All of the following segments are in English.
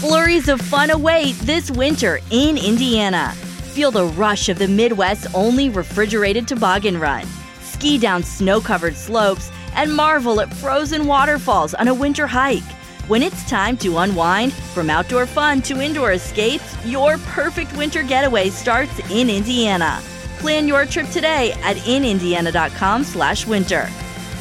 Flurries of fun await this winter in Indiana. Feel the rush of the Midwest's only refrigerated toboggan run. Ski down snow-covered slopes and marvel at frozen waterfalls on a winter hike. When it's time to unwind, from outdoor fun to indoor escapes, your perfect winter getaway starts in Indiana. Plan your trip today at inindiana.com/winter.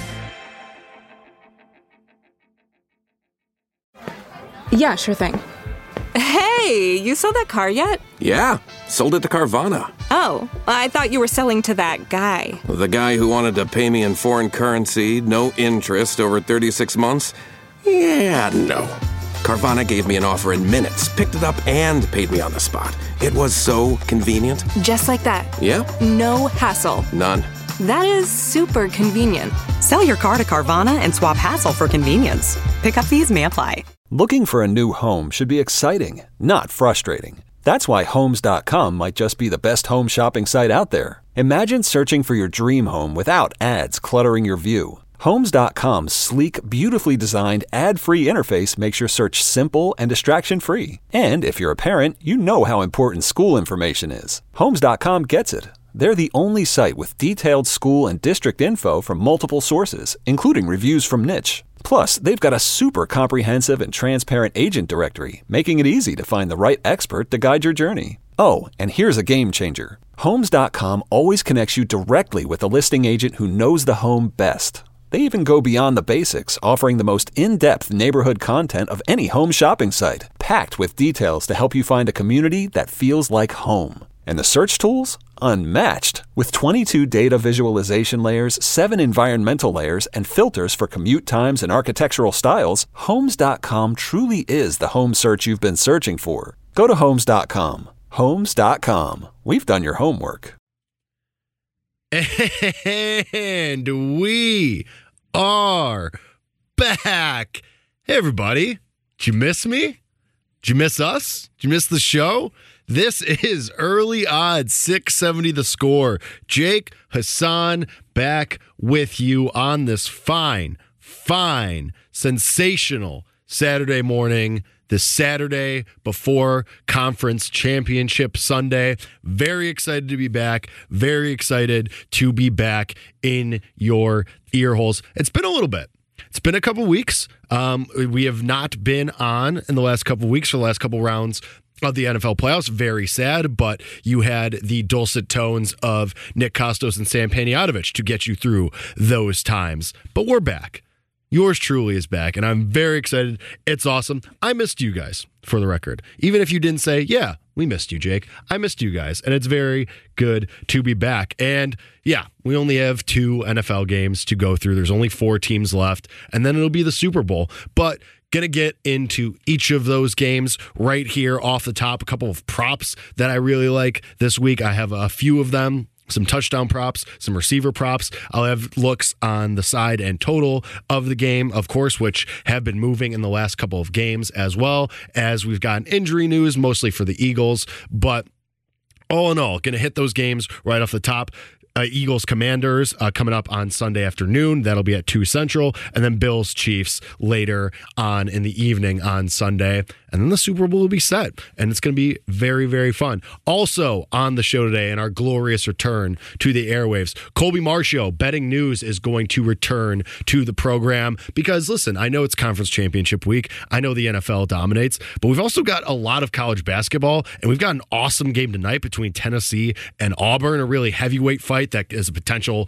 Yeah, sure thing. Hey, you sold that car yet? Yeah, sold it to Carvana. Oh, I thought you were selling to that guy. The guy who wanted to pay me in foreign currency, no interest, over 36 months? Yeah, no. Carvana gave me an offer in minutes, picked it up, and paid me on the spot. It was so convenient. Just like that. Yeah? No hassle. None. That is super convenient. Sell your car to Carvana and swap hassle for convenience. Pickup fees may apply. Looking for a new home should be exciting, not frustrating. That's why Homes.com might just be the best home shopping site out there. Imagine searching for your dream home without ads cluttering your view. Homes.com's sleek, beautifully designed, ad-free interface makes your search simple and distraction-free. And if you're a parent, you know how important school information is. Homes.com gets it. They're the only site with detailed school and district info from multiple sources, including reviews from Niche. Plus, they've got a super comprehensive and transparent agent directory, making it easy to find the right expert to guide your journey. Oh, and here's a game changer. Homes.com always connects you directly with a listing agent who knows the home best. They even go beyond the basics, offering the most in-depth neighborhood content of any home shopping site, packed with details to help you find a community that feels like home. And the search tools? Unmatched. With 22 data visualization layers, 7 environmental layers, and filters for commute times and architectural styles, Homes.com truly is the home search you've been searching for. Go to Homes.com. Homes.com. We've done your homework. And we are back. Hey, everybody. Did you miss me? Did you miss us? Did you miss the show? This is Early Odds 670 The Score. Jake Hassan back with you on this fine, sensational Saturday morning, the Saturday before Conference Championship Sunday. Very excited to be back. Very excited to be back in your ear holes. It's been a little bit. It's been a couple weeks. We have not been on in the last couple weeks for the last couple rounds of the NFL playoffs. Very sad, but you had the dulcet tones of Nick Kostos and Sam Panayotovich to get you through those times. But we're back. Yours truly is back, and I'm very excited. It's awesome. I missed you guys, for the record. Even if you didn't say, yeah, we missed you, Jake. I missed you guys, and it's very good to be back. And yeah, we only have 2 NFL games to go through. There's only 4 teams left, and then it'll be the Super Bowl. But gonna get into each of those games right here off the top. A couple of props that I really like this week. I have a few of them. Some touchdown props, some receiver props. I'll have looks on the side and total of the game, of course, which have been moving in the last couple of games, as well as we've gotten injury news, mostly for the Eagles. But all in all, going to hit those games right off the top. Eagles Commanders coming up on Sunday afternoon. That'll be at 2 Central. And then Bills Chiefs later on in the evening on Sunday. And then the Super Bowl will be set. And it's going to be very, very fun. Also on the show today, in our glorious return to the airwaves, Colby Marcio, Betting News, is going to return to the program. Because, listen, I know it's Conference Championship week. I know the NFL dominates. But we've also got a lot of college basketball. And we've got an awesome game tonight between Tennessee and Auburn, a really heavyweight fight that is a potential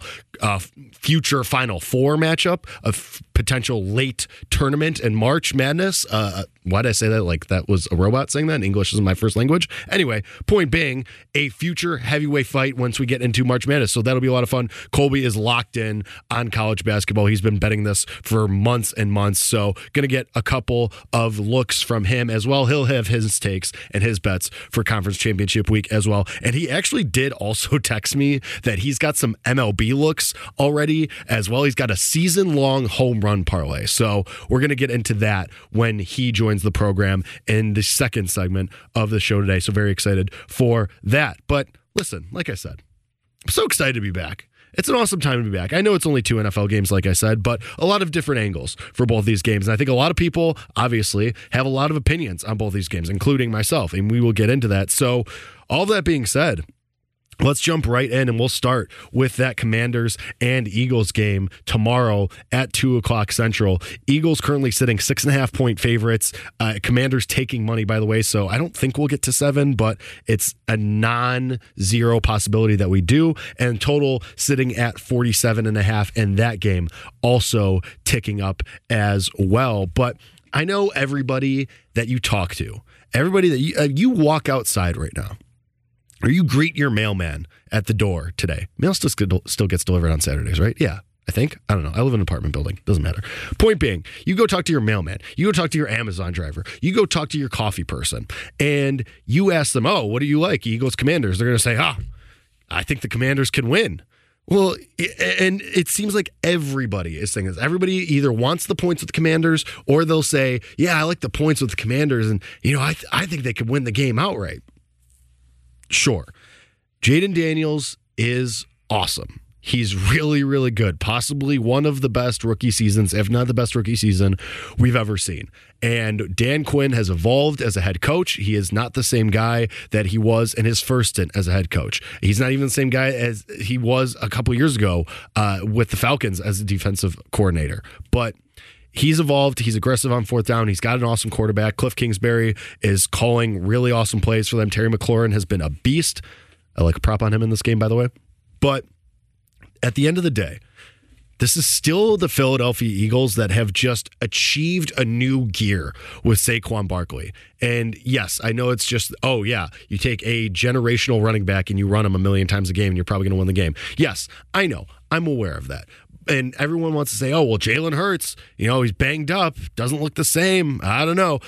future Final Four matchup, a potential late tournament and March Madness. Why did I say that like that was a robot saying that? English isn't my first language. Anyway, point being, a future heavyweight fight once we get into March Madness. So that'll be a lot of fun. Colby is locked in on college basketball. He's been betting this for months and months. So going to get a couple of looks from him as well. He'll have his takes and his bets for Conference Championship week as well. And he actually did also text me that he's got some MLB looks already as well. He's got a season-long home run parlay. So we're going to get into that when he joins the program in the second segment of the show today. So very excited for that. But listen, like I said, I'm so excited to be back. It's an awesome time to be back. I know it's only 2 NFL games, like I said, but a lot of different angles for both these games. And I think a lot of people, obviously, have a lot of opinions on both these games, including myself, and we will get into that. So all that being said, let's jump right in, and we'll start with that Commanders and Eagles game tomorrow at 2 o'clock Central. Eagles currently sitting 6.5-point favorites. Commanders taking money, by the way, so I don't think we'll get to 7, but it's a non-zero possibility that we do. And total sitting at 47.5, and that game also ticking up as well. But I know everybody that you talk to, everybody that you walk outside right now, or you greet your mailman at the door today. Mail still gets delivered on Saturdays, right? Yeah, I think. I don't know. I live in an apartment building. Doesn't matter. Point being, you go talk to your mailman. You go talk to your Amazon driver. You go talk to your coffee person. And you ask them, oh, what do you like? Eagles, Commanders. They're going to say, I think the Commanders can win. Well, and it seems like everybody is saying this. Everybody either wants the points with the Commanders, or they'll say, yeah, I like the points with the Commanders. And, I think they could win the game outright. Sure. Jayden Daniels is awesome. He's really, really good. Possibly one of the best rookie seasons, if not the best rookie season we've ever seen. And Dan Quinn has evolved as a head coach. He is not the same guy that he was in his first stint as a head coach. He's not even the same guy as he was a couple years ago with the Falcons as a defensive coordinator. But he's evolved. He's aggressive on fourth down. He's got an awesome quarterback. Cliff Kingsbury is calling really awesome plays for them. Terry McLaurin has been a beast. I like a prop on him in this game, by the way. But at the end of the day, this is still the Philadelphia Eagles that have just achieved a new gear with Saquon Barkley. And yes, I know it's just, you take a generational running back and you run him a million times a game and you're probably going to win the game. Yes, I know. I'm aware of that. And everyone wants to say, oh, well, Jalen Hurts, he's banged up, doesn't look the same. I don't know.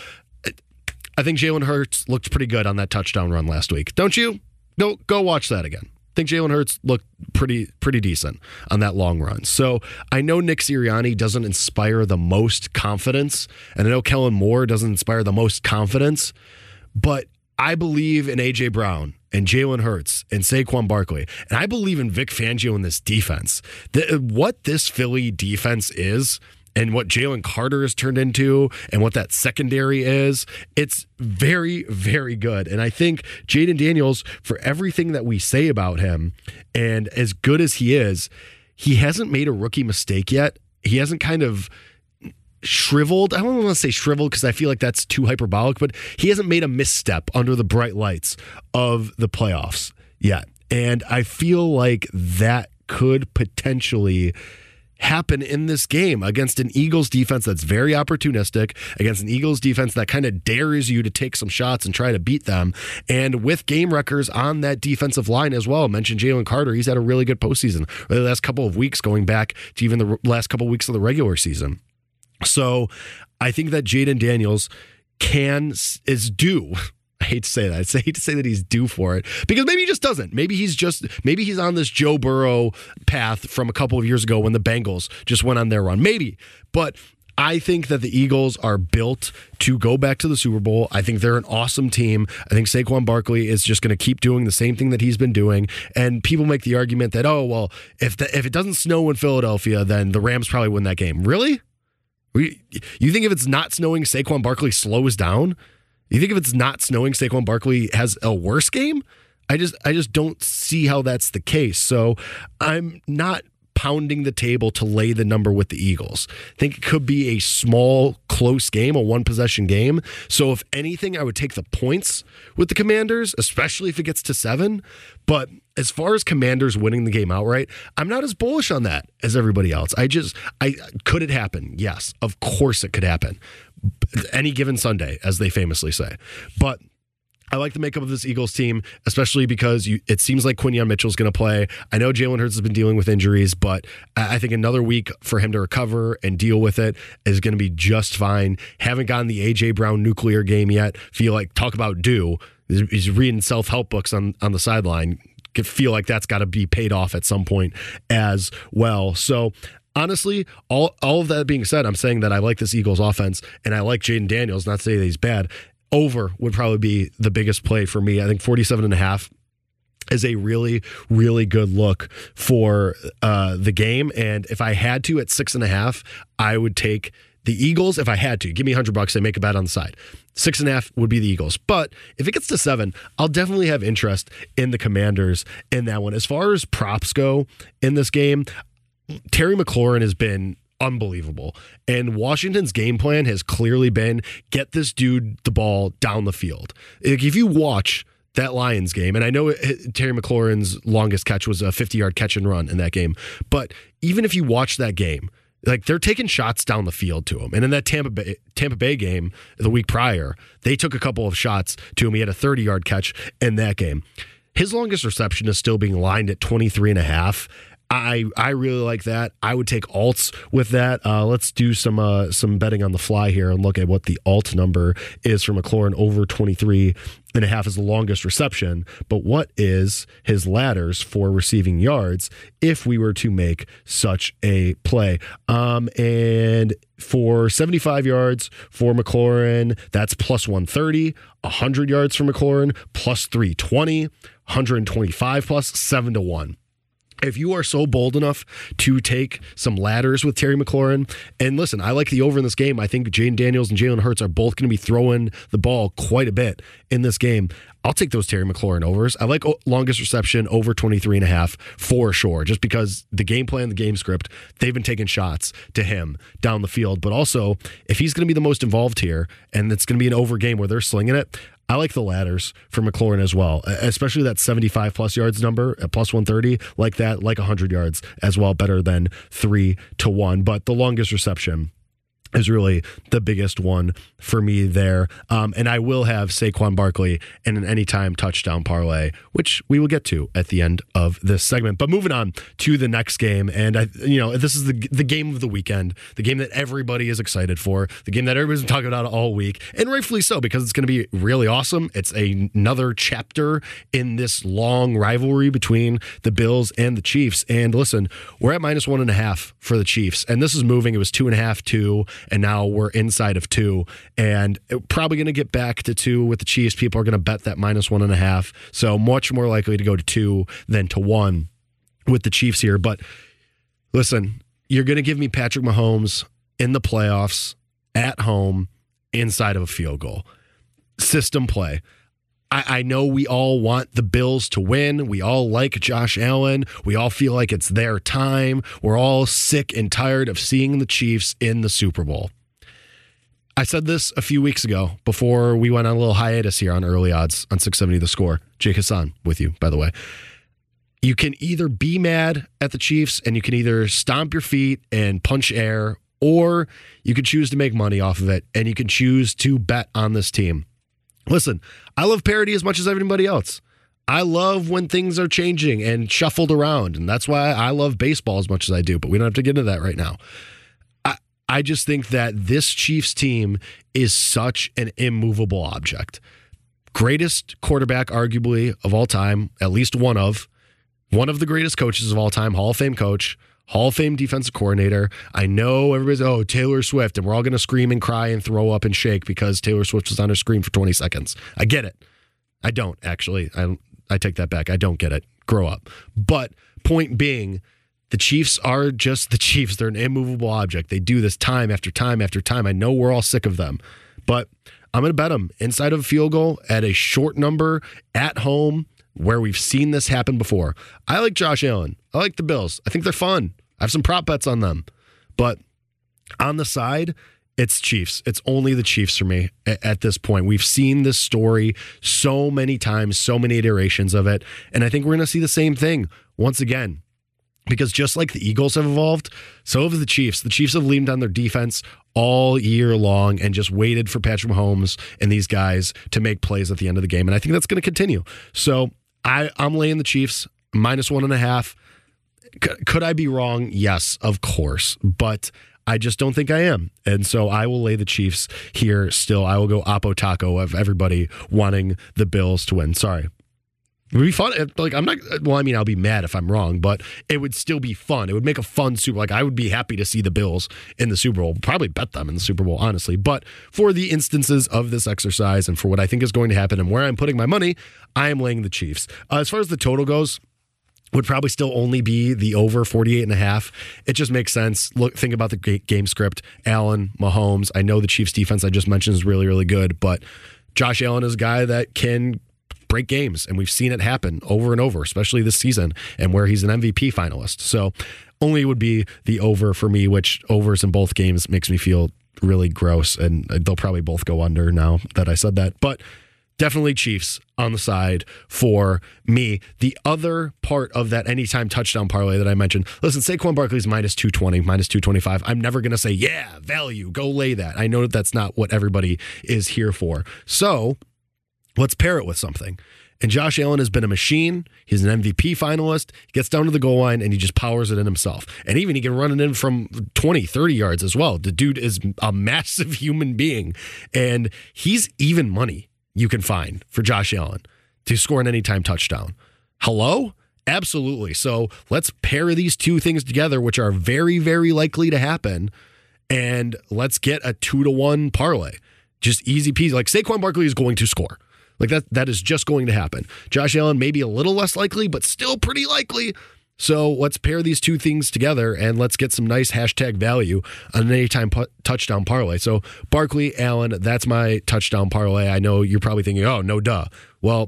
I think Jalen Hurts looked pretty good on that touchdown run last week. Don't you? Go watch that again. I think Jalen Hurts looked pretty decent on that long run. So I know Nick Sirianni doesn't inspire the most confidence, and I know Kellen Moore doesn't inspire the most confidence, but I believe in A.J. Brown and Jalen Hurts and Saquon Barkley, and I believe in Vic Fangio in this defense. What this Philly defense is, and what Jalen Carter has turned into, and what that secondary is, it's very, very good. And I think Jayden Daniels, for everything that we say about him, and as good as he is, he hasn't made a rookie mistake yet. He hasn't kind of shriveled. I don't want to say shriveled because I feel like that's too hyperbolic, but he hasn't made a misstep under the bright lights of the playoffs yet. And I feel like that could potentially happen in this game against an Eagles defense that's very opportunistic, against an Eagles defense that kind of dares you to take some shots and try to beat them. And with game wreckers on that defensive line as well. I mentioned Jalen Carter. He's had a really good postseason the last couple of weeks, going back to even the last couple of weeks of the regular season. So I think that Jayden Daniels is due. I hate to say that. I hate to say that he's due for it, because maybe he just doesn't. Maybe he's on this Joe Burrow path from a couple of years ago when the Bengals just went on their run. Maybe. But I think that the Eagles are built to go back to the Super Bowl. I think they're an awesome team. I think Saquon Barkley is just going to keep doing the same thing that he's been doing. And people make the argument that, if it doesn't snow in Philadelphia, then the Rams probably win that game. Really? You think if it's not snowing, Saquon Barkley slows down? You think if it's not snowing, Saquon Barkley has a worse game? I just don't see how that's the case. So I'm not pounding the table to lay the number with the Eagles. I think it could be a small, close game, a one-possession game. So if anything, I would take the points with the Commanders, especially if it gets to 7. But as far as Commanders winning the game outright, I'm not as bullish on that as everybody else. Could it happen? Yes, of course it could happen. Any given Sunday, as they famously say. But I like the makeup of this Eagles team, especially because it seems like Quinyon Mitchell's going to play. I know Jalen Hurts has been dealing with injuries, but I think another week for him to recover and deal with it is going to be just fine. Haven't gotten the A.J. Brown nuclear game yet. Talk about due. He's reading self-help books on the sideline. Could feel like that's got to be paid off at some point as well. So honestly, all of that being said, I'm saying that I like this Eagles offense and I like Jayden Daniels, not to say that he's bad. Over would probably be the biggest play for me. I think 47.5 is a really, really good look for the game. And if I had to at 6.5, I would take the Eagles. If I had to, give me $100 and make a bet on the side. 6.5 would be the Eagles. But if it gets to 7, I'll definitely have interest in the Commanders in that one. As far as props go in this game, Terry McLaurin has been unbelievable. And Washington's game plan has clearly been get this dude the ball down the field. If you watch that Lions game, and I know Terry McLaurin's longest catch was a 50-yard catch and run in that game, but even if you watch that game, like they're taking shots down the field to him. And in that Tampa Bay game the week prior, they took a couple of shots to him. He had a 30-yard catch in that game. His longest reception is still being lined at 23.5. I really like that. I would take alts with that. Let's do some betting on the fly here and look at what the alt number is for McLaurin. Over 23.5 is the longest reception. But what is his ladders for receiving yards if we were to make such a play? And for 75 yards for McLaurin, that's plus 130. 100 yards for McLaurin, plus 320. 125 plus 7-1. If you are so bold enough to take some ladders with Terry McLaurin, and listen, I like the over in this game. I think Jaden Daniels and Jalen Hurts are both going to be throwing the ball quite a bit in this game. I'll take those Terry McLaurin overs. I like longest reception over 23.5 for sure, just because the game plan, the game script, they've been taking shots to him down the field. But also, if he's going to be the most involved here, and it's going to be an over game where they're slinging it, I like the ladders for McLaurin as well, especially that 75 plus yards number at plus 130, like that, like 100 yards as well, better than 3-1. But the longest reception is really the biggest one for me there. And I will have Saquon Barkley in an anytime touchdown parlay, which we will get to at the end of this segment. But moving on to the next game. And this is the game of the weekend, the game that everybody is excited for, the game that everybody's been talking about all week, and rightfully so, because it's going to be really awesome. It's another chapter in this long rivalry between the Bills and the Chiefs. And listen, we're at minus 1.5 for the Chiefs, and this is moving. It was 2.5, 2. And now we're inside of 2, and probably going to get back to 2 with the Chiefs. People are going to bet that minus 1.5. So much more likely to go to 2 than to 1 with the Chiefs here. But listen, you're going to give me Patrick Mahomes in the playoffs at home inside of a field goal. System play. I know we all want the Bills to win. We all like Josh Allen. We all feel like it's their time. We're all sick and tired of seeing the Chiefs in the Super Bowl. I said this a few weeks ago before we went on a little hiatus here on Early Odds on 670 The Score. Jake Hassan with you, by the way. You can either be mad at the Chiefs and you can either stomp your feet and punch air, or you can choose to make money off of it and you can choose to bet on this team. Listen, I love parity as much as everybody else. I love when things are changing and shuffled around, and that's why I love baseball as much as I do, but we don't have to get into that right now. I just think that this Chiefs team is such an immovable object. Greatest quarterback, arguably, of all time, at least one of the greatest coaches of all time, Hall of Fame coach, Hall of Fame defensive coordinator. I know everybody's, Taylor Swift, and we're all going to scream and cry and throw up and shake because Taylor Swift was on her screen for 20 seconds. I get it. I don't, actually. I take that back. I don't get it. Grow up. But point being, the Chiefs are just the Chiefs. They're an immovable object. They do this time after time after time. I know we're all sick of them, but I'm going to bet them inside of a field goal at a short number at home where we've seen this happen before. I like Josh Allen. I like the Bills. I think they're fun. I have some prop bets on them. But on the side, it's Chiefs. It's only the Chiefs for me at this point. We've seen this story so many times, so many iterations of it. And I think we're going to see the same thing once again. Because just like the Eagles have evolved, so have the Chiefs. The Chiefs have leaned on their defense all year long and just waited for Patrick Mahomes and these guys to make plays at the end of the game. And I think that's going to continue. So I'm laying the Chiefs minus 1.5. Could I be wrong? Yes, of course. But I just don't think I am. And so I will lay the Chiefs here still. I will go Oppo Taco of everybody wanting the Bills to win. Sorry. It would be fun. I'll be mad if I'm wrong, but it would still be fun. It would make a fun Super. I would be happy to see the Bills in the Super Bowl. Probably bet them in the Super Bowl, honestly. But for the instances of this exercise and for what I think is going to happen and where I'm putting my money, I am laying the Chiefs. As far as the total goes, would probably still only be the over 48.5. It just makes sense. Think about the game script. Allen, Mahomes. I know the Chiefs defense I just mentioned is really, really good, but Josh Allen is a guy that can break games, and we've seen it happen over and over, especially this season, and where he's an MVP finalist. So only would be the over for me, which overs in both games makes me feel really gross, and they'll probably both go under now that I said that. But definitely Chiefs on the side for me. The other part of that anytime touchdown parlay that I mentioned, listen, Saquon Barkley's minus 220, minus 225. I'm never going to say, yeah, value, go lay that. I know that that's not what everybody is here for. So let's pair it with something. And Josh Allen has been a machine. He's an MVP finalist. He gets down to the goal line and he just powers it in himself. And even he can run it in from 20, 30 yards as well. The dude is a massive human being. And he's even money you can find for Josh Allen to score an anytime touchdown. Hello? Absolutely. So let's pair these two things together, which are very, very likely to happen. And let's get a 2-to-1 parlay. Just easy peasy. Like Saquon Barkley is going to score. Like that is just going to happen. Josh Allen maybe a little less likely, but still pretty likely. So let's pair these two things together and let's get some nice hashtag value on an anytime touchdown parlay. So Barkley, Allen, that's my touchdown parlay. I know you're probably thinking, oh, no duh. Well,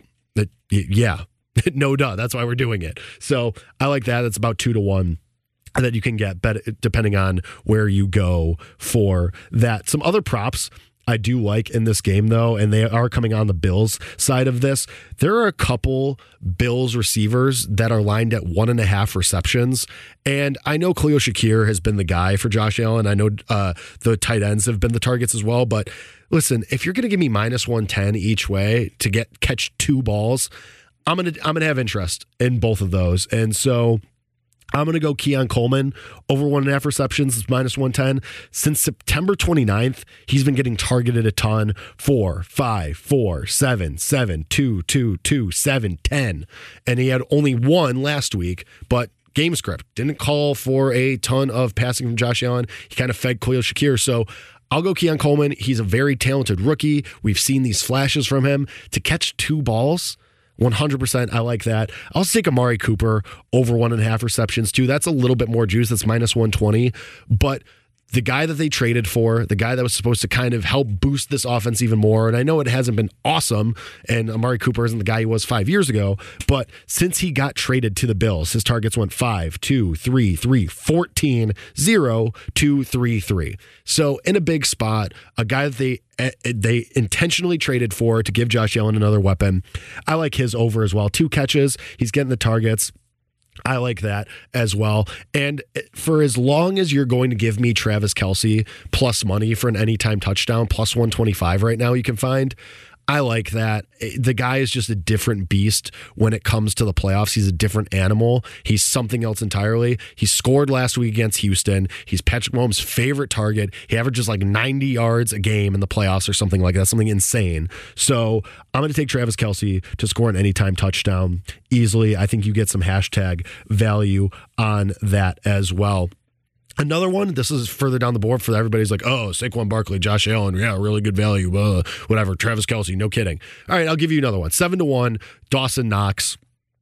yeah, no duh. That's why we're doing it. So I like that. It's about 2-to-1 that you can get depending on where you go for that. Some other props I do like in this game, though, and they are coming on the Bills side of this. There are a couple Bills receivers that are lined at 1.5 receptions, and I know Khalil Shakir has been the guy for Josh Allen. I know the tight ends have been the targets as well, but listen, if you're going to give me minus 110 each way to catch 2 balls, I'm gonna have interest in both of those, and so I'm going to go Keon Coleman over 1.5 receptions. It's minus 110. Since September 29th, he's been getting targeted a ton. 4, 5, 4, 7, 7, 2, 2, 2, 7, 10. And he had only 1 last week, but game script didn't call for a ton of passing from Josh Allen. He kind of fed Khalil Shakir. So I'll go Keon Coleman. He's a very talented rookie. We've seen these flashes from him. To catch 2 balls, 100%. I like that. I'll take Amari Cooper over 1.5 receptions too. That's a little bit more juice. That's minus 120. But the guy that they traded for, the guy that was supposed to kind of help boost this offense even more, and I know it hasn't been awesome, and Amari Cooper isn't the guy he was 5 years ago, but since he got traded to the Bills, his targets went 5, 2, 3, 3, 14, 0, 2, 3, 3. So in a big spot, a guy that they intentionally traded for to give Josh Allen another weapon. I like his over as well. 2 catches. He's getting the targets. I like that as well. And for as long as you're going to give me Travis Kelce plus money for an anytime touchdown, plus 125 right now you can find, I like that. The guy is just a different beast when it comes to the playoffs. He's a different animal. He's something else entirely. He scored last week against Houston. He's Patrick Mahomes' favorite target. He averages like 90 yards a game in the playoffs or something like that, something insane. So I'm going to take Travis Kelce to score an anytime touchdown easily. I think you get some hashtag value on that as well. Another one, this is further down the board for everybody's like, oh, Saquon Barkley, Josh Allen, yeah, really good value, whatever, Travis Kelce, no kidding. All right, I'll give you another one. 7-1, Dawson Knox.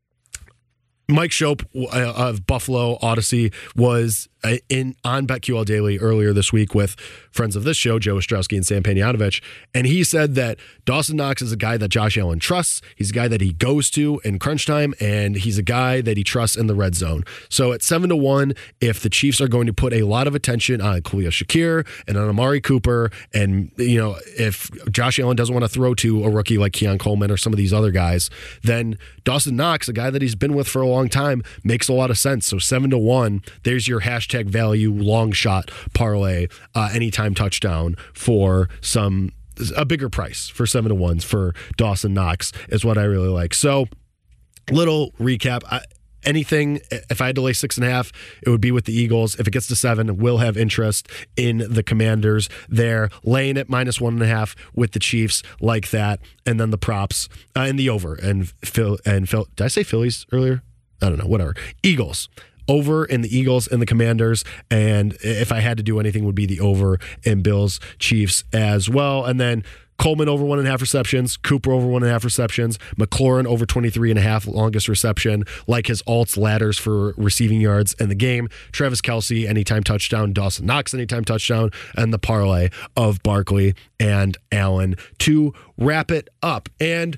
Mike Shope of Buffalo Odyssey was on BetQL Daily earlier this week with friends of this show, Joe Ostrowski and Sam Panayotovich, and he said that Dawson Knox is a guy that Josh Allen trusts. He's a guy that he goes to in crunch time, and he's a guy that he trusts in the red zone. So at 7-1, if the Chiefs are going to put a lot of attention on Khalil Shakir and on Amari Cooper, and if Josh Allen doesn't want to throw to a rookie like Keon Coleman or some of these other guys, then Dawson Knox, a guy that he's been with for a long time, makes a lot of sense. So 7-1, there's your hashtag value long shot parlay, anytime touchdown for a bigger price for 7-1s for Dawson Knox is what I really like. So little recap. anything, if I had to lay 6.5, it would be with the Eagles. If it gets to 7, we'll have interest in the Commanders there. Laying it -1.5 with the Chiefs like that. And then the props and the over. And Phil, did I say Phillies earlier? I don't know, whatever. Eagles. Over in the Eagles and the Commanders, and if I had to do anything, would be the over in Bills Chiefs as well. And then Coleman over 1.5 receptions, Cooper over 1.5 receptions, McLaurin over 23.5 longest reception, like his alts ladders for receiving yards in the game. Travis Kelce anytime touchdown, Dawson Knox anytime touchdown, and the parlay of Barkley and Allen to wrap it up. And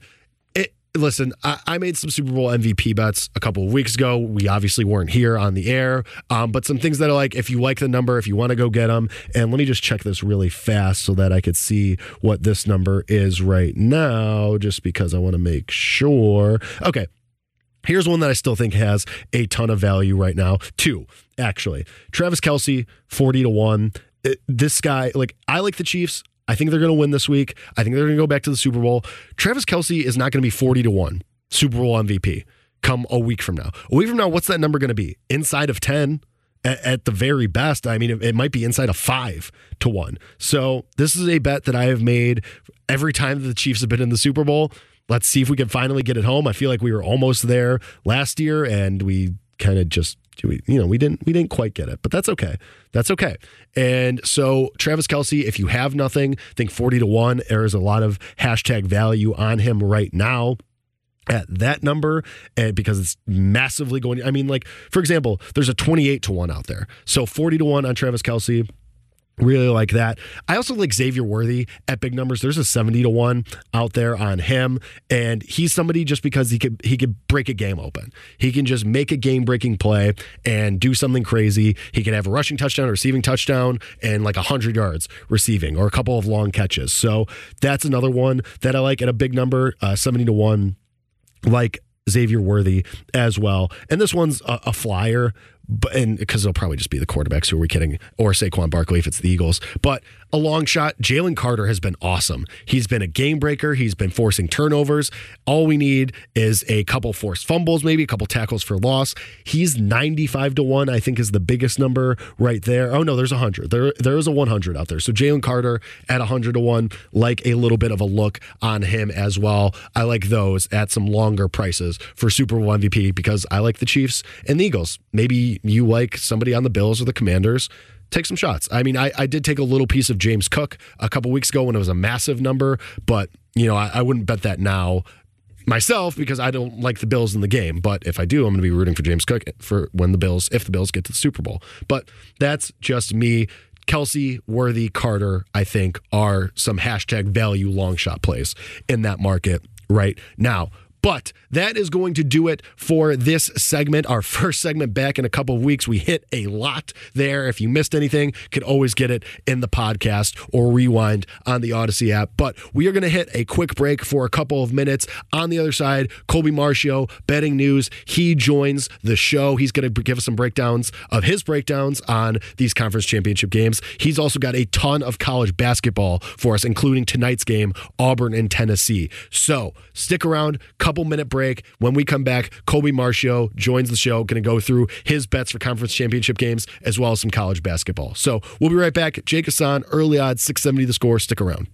listen, I made some Super Bowl MVP bets a couple of weeks ago. We obviously weren't here on the air, but some things that are like, if you like the number, if you want to go get them, and let me just check this really fast so that I could see what this number is right now, just because I want to make sure. Okay. Here's one that I still think has a ton of value right now. 2, actually. Travis Kelce, 40-1. This guy, I like the Chiefs. I think they're going to win this week. I think they're going to go back to the Super Bowl. Travis Kelce is not going to be 40-1 Super Bowl MVP come a week from now. A week from now, what's that number going to be? Inside of 10 at the very best. I mean, it might be inside of 5-1. So this is a bet that I have made every time that the Chiefs have been in the Super Bowl. Let's see if we can finally get it home. I feel like we were almost there last year, and we kind of just, we didn't quite get it, but that's okay. That's okay. And so Travis Kelce, if you have nothing, I think 40-1, there is a lot of hashtag value on him right now at that number, and because it's massively going, I mean, for example, there's a 28-1 out there. So 40-1 on Travis Kelce. Really like that. I also like Xavier Worthy at big numbers. There's a 70-1 out there on him, and he's somebody just because he could break a game open. He can just make a game-breaking play and do something crazy. He could have a rushing touchdown, a receiving touchdown, and 100 yards receiving, or a couple of long catches. So that's another one that I like at a big number, 70-1, like Xavier Worthy as well. And this one's a flyer, and because it'll probably just be the quarterbacks, who are we kidding, or Saquon Barkley if it's the Eagles. But a long shot, Jalen Carter has been awesome. He's been a game breaker. He's been forcing turnovers. All we need is a couple forced fumbles, maybe a couple tackles for loss. He's 95-1, I think, is the biggest number right there. Oh no, there's 100. There is a 100 out there. So Jalen Carter at 100-1, like a little bit of a look on him as well. I like those at some longer prices for Super Bowl MVP because I like the Chiefs and the Eagles. Maybe you like somebody on the Bills or the Commanders. Take some shots. I mean, I did take a little piece of James Cook a couple weeks ago when it was a massive number, but I wouldn't bet that now myself because I don't like the Bills in the game. But if I do, I'm going to be rooting for James Cook for if the Bills get to the Super Bowl. But that's just me. Kelce, Worthy, Carter, I think, are some hashtag value long shot plays in that market right now. But that is going to do it for this segment. Our first segment back in a couple of weeks. We hit a lot there. If you missed anything, could always get it in the podcast or rewind on the Odyssey app. But we are going to hit a quick break for a couple of minutes. On the other side, Colby Marcio, Betting News. He joins the show. He's going to give us some breakdowns of his breakdowns on these conference championship games. He's also got a ton of college basketball for us, including tonight's game, Auburn and Tennessee. So stick around. Couple-minute break. When we come back, Colby Marcio joins the show, going to go through his bets for conference championship games as well as some college basketball. So we'll be right back. Jake Hassan, Early Odds, 670 The Score. Stick around.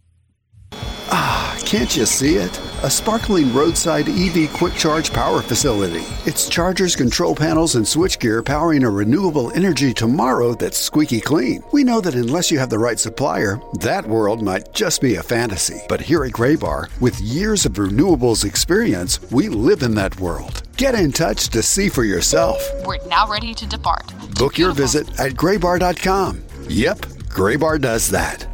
Ah, can't you see it? A sparkling roadside EV quick charge power facility. It's chargers, control panels, and switchgear powering a renewable energy tomorrow that's squeaky clean. We know that unless you have the right supplier, that world might just be a fantasy. But here at Graybar, with years of renewables experience, we live in that world. Get in touch to see for yourself. We're now ready to depart. Book your visit at graybar.com. Yep, Graybar does that.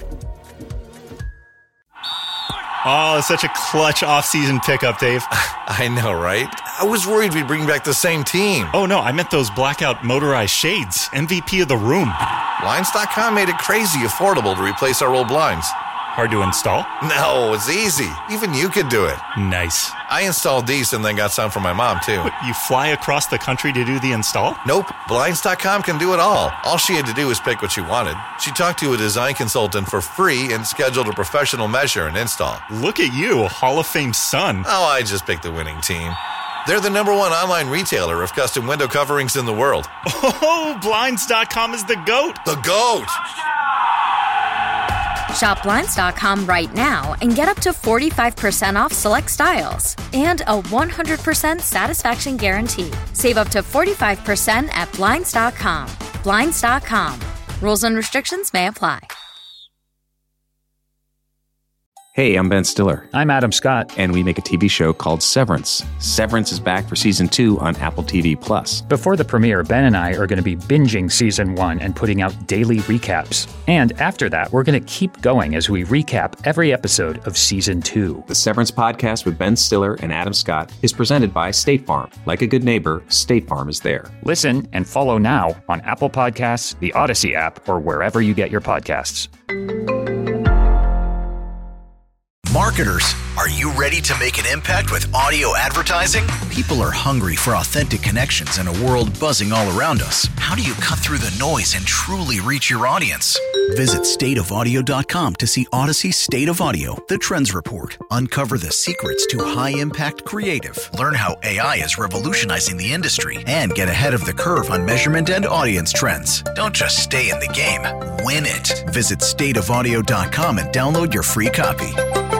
Oh, such a clutch off-season pickup, Dave. I know, right? I was worried we'd bring back the same team. Oh, no, I meant those blackout motorized shades. MVP of the room. Blinds.com made it crazy affordable to replace our old blinds. Hard to install? No, it's easy. Even you could do it. Nice. I installed these and then got some for my mom, too. But you fly across the country to do the install? Nope. Blinds.com can do it all. All she had to do was pick what she wanted. She talked to a design consultant for free and scheduled a professional measure and install. Look at you, Hall of Fame son. Oh, I just picked the winning team. They're the #1 online retailer of custom window coverings in the world. Oh, Blinds.com is the GOAT. The GOAT! Shop Blinds.com right now and get up to 45% off select styles and a 100% satisfaction guarantee. Save up to 45% at Blinds.com. Blinds.com. Rules and restrictions may apply. Hey, I'm Ben Stiller. I'm Adam Scott. And we make a TV show called Severance. Severance is back for Season 2 on Apple TV+. Before the premiere, Ben and I are going to be binging Season 1 and putting out daily recaps. And after that, we're going to keep going as we recap every episode of Season 2. The Severance podcast with Ben Stiller and Adam Scott is presented by State Farm. Like a good neighbor, State Farm is there. Listen and follow now on Apple Podcasts, the Odyssey app, or wherever you get your podcasts. Marketers, are you ready to make an impact with audio advertising? People are hungry for authentic connections in a world buzzing all around us. How do you cut through the noise and truly reach your audience? Visit stateofaudio.com to see Odyssey State of Audio, the Trends Report. Uncover the secrets to high-impact creative. Learn how AI is revolutionizing the industry and get ahead of the curve on measurement and audience trends. Don't just stay in the game, win it. Visit stateofaudio.com and download your free copy.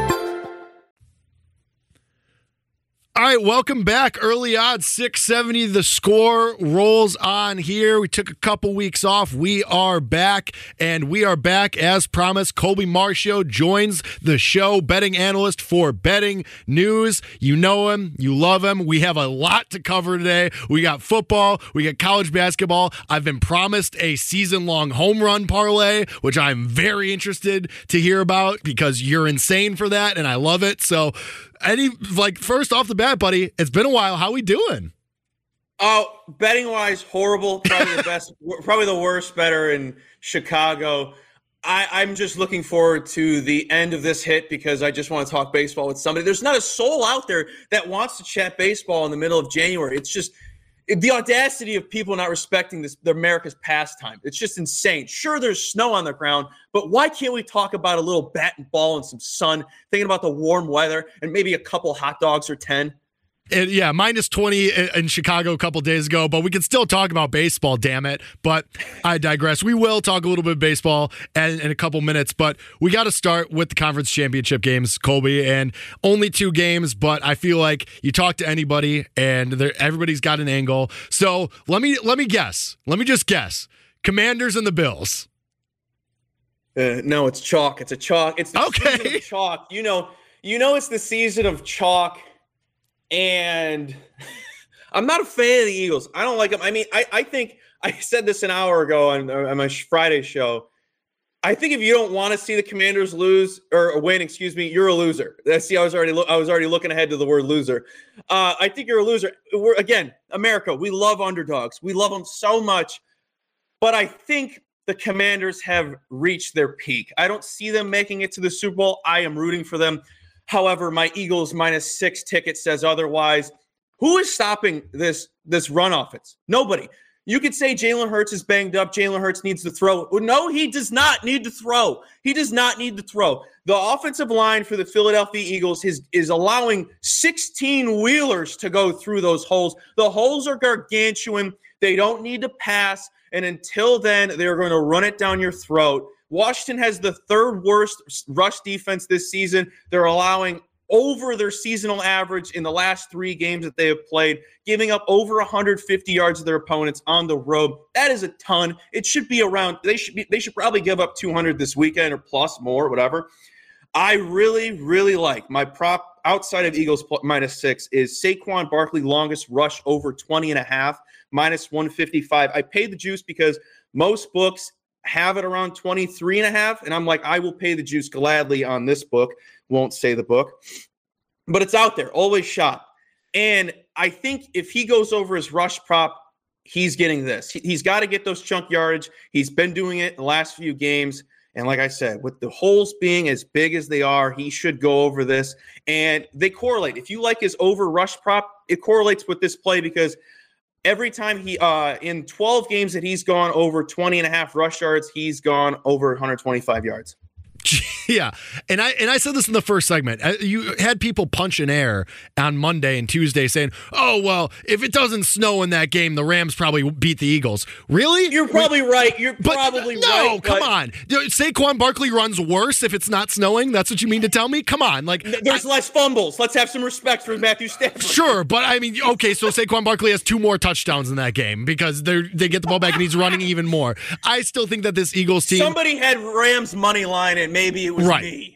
All right, welcome back. Early odds, 670. The Score rolls on here. We took a couple weeks off. We are back, and we are back as promised. Colby Marcio joins the show, betting analyst for Betting News. You know him. You love him. We have a lot to cover today. We got football. We got college basketball. I've been promised a season-long home run parlay, which I'm very interested to hear about because you're insane for that, and I love it. So, first off the bat, buddy, it's been a while. How we doing? Oh, betting wise, horrible. Probably the best, probably the worst better in Chicago. I'm just looking forward to the end of this hit because I just want to talk baseball with somebody. There's not a soul out there that wants to chat baseball in the middle of January. It's just the audacity of people not respecting this, America's pastime. It's just insane. Sure, there's snow on the ground, but why can't we talk about a little bat and ball and some sun, thinking about the warm weather and maybe a couple hot dogs or 10? Yeah, minus 20 in Chicago a couple days ago, but we can still talk about baseball, damn it. But I digress. We will talk a little bit of baseball in a couple minutes, but we got to start with the conference championship games, Colby, and only 2 games, but I feel like you talk to anybody and everybody's got an angle. So let me guess. Let me just guess. Commanders and the Bills. No, it's chalk. It's a chalk. It's the season of chalk. You know, it's the season of chalk. And I'm not a fan of the Eagles. I don't like them. I mean, I think I said this an hour ago on my Friday show. I think if you don't want to see the Commanders lose or win, you're a loser. See, I was already looking ahead to the word loser. I think you're a loser. Again, America, we love underdogs. We love them so much. But I think the Commanders have reached their peak. I don't see them making it to the Super Bowl. I am rooting for them. However, my Eagles -6 ticket says otherwise. Who is stopping this run offense? Nobody. You could say Jalen Hurts is banged up. Jalen Hurts needs to throw. No, he does not need to throw. He does not need to throw. The offensive line for the Philadelphia Eagles is allowing 16 wheelers to go through those holes. The holes are gargantuan. They don't need to pass. And until then, they're going to run it down your throat. Washington has the 3rd worst rush defense this season. They're allowing over their seasonal average in the last 3 games that they have played, giving up over 150 yards to their opponents on the road. That is a ton. It should be around. They should probably give up 200 this weekend or plus more, whatever. I really, really like my prop outside of Eagles -6 is Saquon Barkley longest rush over 20.5 -155. I paid the juice because most books have it around 23.5, and I'm like, I will pay the juice gladly on this book. Won't say the book, but it's out there, always shot. And I think if he goes over his rush prop, he's getting this. He's got to get those chunk yardage. He's been doing it in the last few games. And like I said, with the holes being as big as they are, he should go over this. And they correlate. If you like his over rush prop, it correlates with this play because every time he in 12 games that he's gone over 20.5 rush yards, he's gone over 125 yards. Yeah, and I said this in the first segment. You had people punch in air on Monday and Tuesday saying, "Oh well, if it doesn't snow in that game, the Rams probably beat the Eagles." Really? You're probably right. You're probably right. No, come on. Saquon Barkley runs worse if it's not snowing. That's what you mean to tell me? Come on, like there's less fumbles. Let's have some respect for Matthew Stafford. Sure, but I mean, okay, so Saquon Barkley has 2 more touchdowns in that game because they get the ball back and he's running even more. I still think that this Eagles team. Somebody had Rams money line and maybe it was me.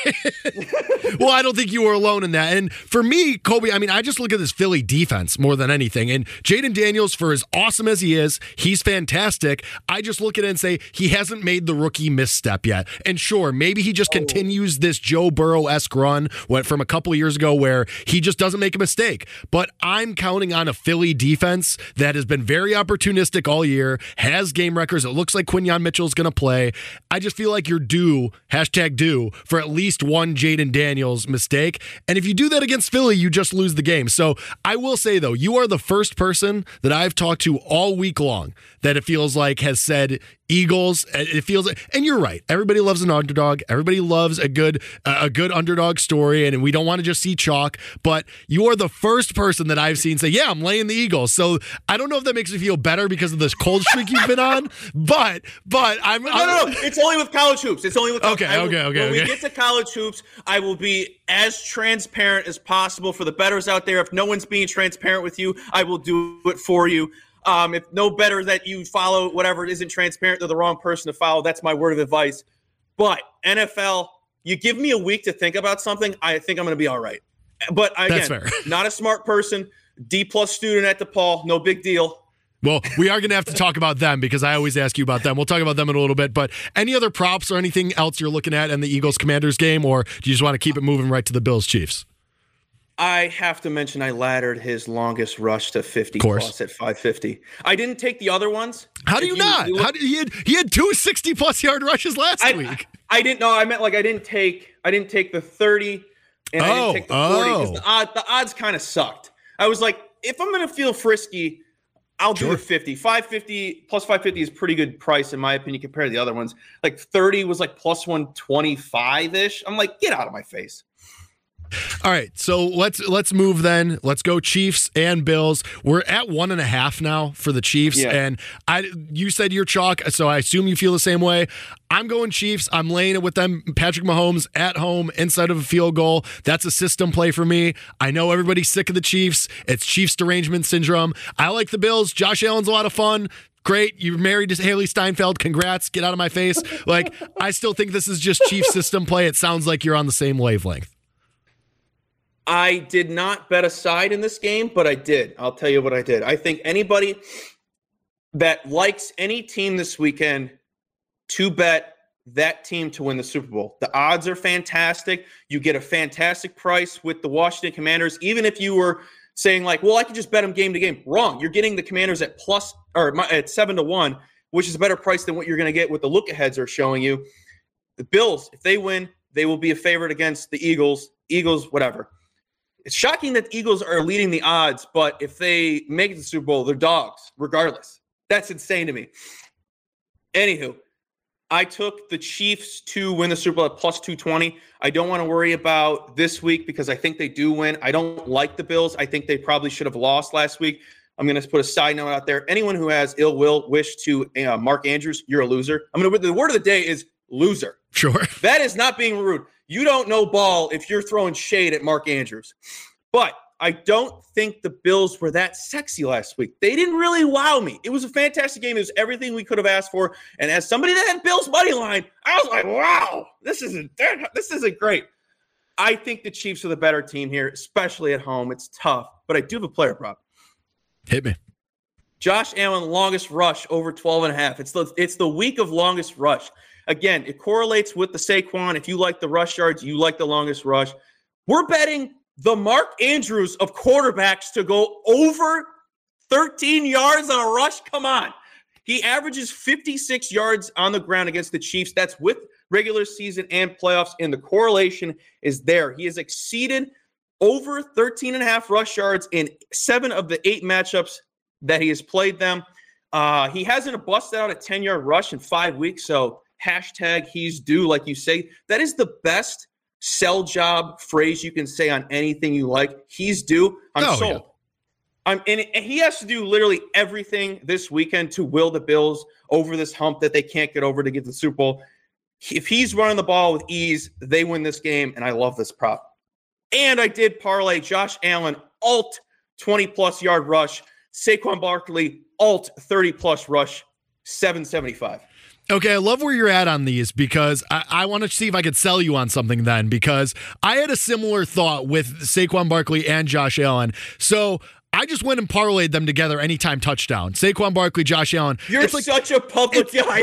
Well, I don't think you were alone in that. And for me, Kobe, I mean, I just look at this Philly defense more than anything. And Jaden Daniels, for as awesome as he is, he's fantastic. I just look at it and say he hasn't made the rookie misstep yet. And sure, maybe he just continues this Joe Burrow-esque run from a couple of years ago where he just doesn't make a mistake. But I'm counting on a Philly defense that has been very opportunistic all year, has game records. It looks like Quinyon Mitchell's going to play. I just feel like you're due, #due, for at least one Jaden Daniels mistake. And if you do that against Philly, you just lose the game. So I will say, though, you are the first person that I've talked to all week long that it feels like has said Eagles. It feels like, and you're right. Everybody loves an underdog. Everybody loves a good underdog story, and we don't want to just see chalk. But you are the first person that I've seen say, "Yeah, I'm laying the Eagles." So I don't know if that makes me feel better because of this cold streak you've been on, but I'm no. It's only with college hoops. It's only with okay. When we get to college hoops, I will be as transparent as possible for the bettors out there. If no one's being transparent with you, I will do it for you. If no better that you follow whatever isn't transparent, they're the wrong person to follow. That's my word of advice. But NFL, you give me a week to think about something, I think I'm going to be all right. But again, not a smart person, D+ student at DePaul, no big deal. Well, we are going to have to talk about them because I always ask you about them. We'll talk about them in a little bit. But any other props or anything else you're looking at in the Eagles-Commanders game, or do you just want to keep it moving right to the Bills-Chiefs? I have to mention I laddered his longest rush to 50 plus at 550. I didn't take the other ones. How do you not? He had 2 60+ yard rushes last week. I didn't know. I meant like I didn't take the 30 and I didn't take the 40 because the odds kind of sucked. I was like, if I'm going to feel frisky, I'll do the 50. 550 plus 550 is pretty good price in my opinion compared to the other ones. Like 30 was like plus 125-ish. I'm like, get out of my face. All right, so let's move then. Let's go Chiefs and Bills. We're at 1.5 now for the Chiefs, and you said you're chalk, so I assume you feel the same way. I'm going Chiefs. I'm laying it with them. Patrick Mahomes at home, inside of a field goal. That's a system play for me. I know everybody's sick of the Chiefs. It's Chiefs derangement syndrome. I like the Bills. Josh Allen's a lot of fun. Great. You're married to Haley Steinfeld. Congrats. Get out of my face. Like, I still think this is just Chiefs system play. It sounds like you're on the same wavelength. I did not bet a side in this game, but I did. I'll tell you what I did. I think anybody that likes any team this weekend to bet that team to win the Super Bowl. The odds are fantastic. You get a fantastic price with the Washington Commanders. Even if you were saying like, well, I could just bet them game to game. Wrong. You're getting the Commanders at at 7-1, which is a better price than what you're going to get what the look-aheads are showing you. The Bills, if they win, they will be a favorite against the Eagles. Eagles, whatever. It's shocking that the Eagles are leading the odds, but if they make it to the Super Bowl, they're dogs, regardless. That's insane to me. Anywho, I took the Chiefs to win the Super Bowl at plus 220. I don't want to worry about this week because I think they do win. I don't like the Bills. I think they probably should have lost last week. I'm going to put a side note out there. Anyone who has ill will wish to Mark Andrews, you're a loser. The word of the day is loser. Sure. That is not being rude. You don't know ball if you're throwing shade at Mark Andrews. But I don't think the Bills were that sexy last week. They didn't really wow me. It was a fantastic game. It was everything we could have asked for. And as somebody that had Bills money line, I was like, wow, this isn't great. I think the Chiefs are the better team here, especially at home. It's tough, but I do have a player prop. Hit me. Josh Allen, longest rush over 12.5. It's the week of longest rush. Again, it correlates with the Saquon. If you like the rush yards, you like the longest rush. We're betting the Mark Andrews of quarterbacks to go over 13 yards on a rush. Come on. He averages 56 yards on the ground against the Chiefs. That's with regular season and playoffs, and the correlation is there. He has exceeded over 13.5 rush yards in 7 of the 8 matchups that he has played them. He hasn't busted out a 10-yard rush in 5 weeks, so hashtag he's due, like you say. That is the best sell job phrase you can say on anything you like. He's due. I'm sold. Yeah. And he has to do literally everything this weekend to will the Bills over this hump that they can't get over to get the Super Bowl. If he's running the ball with ease, they win this game, and I love this prop. And I did parlay Josh Allen, alt 20-plus yard rush, Saquon Barkley, alt 30-plus rush, 775. Okay, I love where you're at on these because I want to see if I could sell you on something then, because I had a similar thought with Saquon Barkley and Josh Allen. So I just went and parlayed them together anytime touchdown. Saquon Barkley, Josh Allen. You're such a public guy.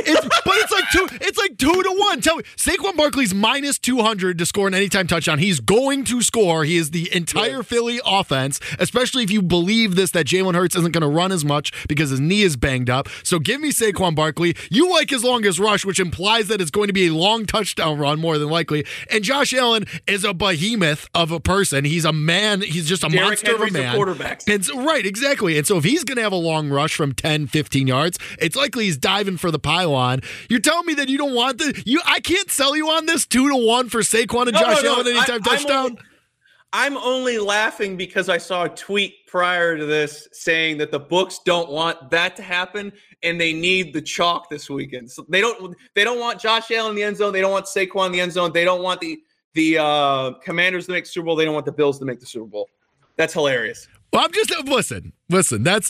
It's like 2 to 1. Tell me, Saquon Barkley's minus 200 to score an anytime touchdown. He's going to score. He is the entire Philly offense, especially if you believe this, that Jalen Hurts isn't going to run as much because his knee is banged up. So give me Saquon Barkley. You like his longest rush, which implies that it's going to be a long touchdown run more than likely. And Josh Allen is a behemoth of a person. He's a man. He's just a monster of a man. Quarterback. Right, exactly. And so if he's going to have a long rush from 10, 15 yards, it's likely he's diving for the pylon. You're telling me that you don't want I can't sell you on this 2 to 1 for Saquon and Josh Allen anytime touchdown? I'm only laughing because I saw a tweet prior to this saying that the books don't want that to happen and they need the chalk this weekend. So they don't want Josh Allen in the end zone. They don't want Saquon in the end zone. They don't want the Commanders to make the Super Bowl. They don't want the Bills to make the Super Bowl. That's hilarious. Well, I'm just listen. That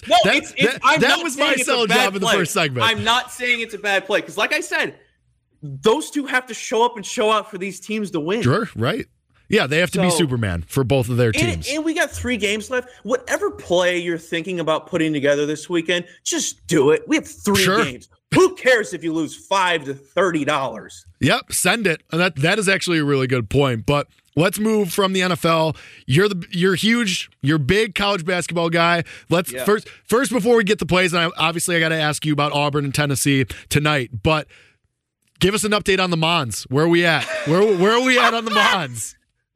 was my sell job in the first segment. I'm not saying it's a bad play because, like I said, those two have to show up and show out for these teams to win. Sure, right? Yeah, they have to be Superman for both of their teams. And we got 3 games left. Whatever play you're thinking about putting together this weekend, just do it. We have 3 games. Who cares if you lose $5 to $30? Yep, send it. And that is actually a really good point. But let's move from the NFL. You're big college basketball guy. First before we get the plays, and I got to ask you about Auburn and Tennessee tonight. But give us an update on the Mons. Where are we at? Where are we at on the Mons?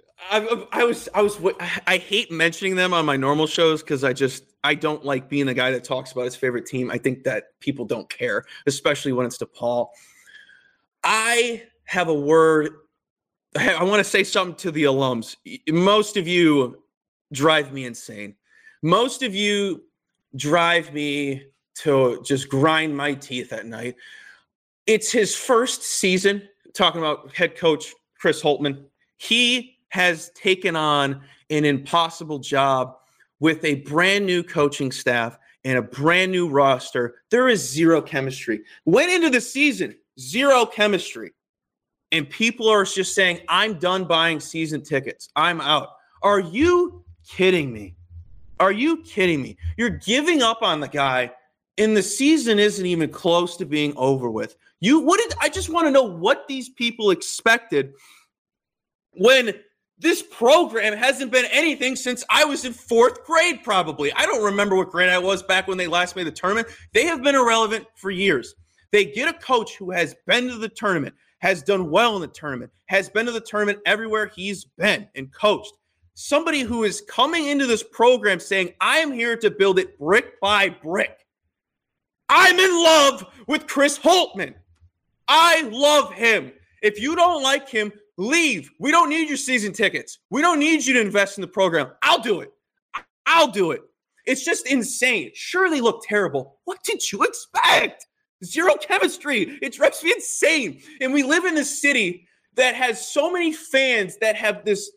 I hate mentioning them on my normal shows because I don't like being the guy that talks about his favorite team. I think that people don't care, especially when it's DePaul. I have a word. I want to say something to the alums. Most of you drive me insane. Most of you drive me to just grind my teeth at night. It's his first season, talking about head coach Chris Holtmann. He has taken on an impossible job with a brand new coaching staff and a brand new roster. There is zero chemistry. Went into the season, zero chemistry. And people are just saying, I'm done buying season tickets. I'm out. Are you kidding me? Are you kidding me? You're giving up on the guy, and the season isn't even close to being over with. I just want to know what these people expected when this program hasn't been anything since I was in 4th grade, probably. I don't remember what grade I was back when they last made the tournament. They have been irrelevant for years. They get a coach who has been to the tournament, has done well in the tournament, has been to the tournament everywhere he's been and coached. Somebody who is coming into this program saying, I am here to build it brick by brick. I'm in love with Chris Holtmann. I love him. If you don't like him, leave. We don't need your season tickets. We don't need you to invest in the program. I'll do it. It's just insane. Sure, they look terrible. What did you expect? Zero chemistry. It drives me insane. And we live in this city that has so many fans that have this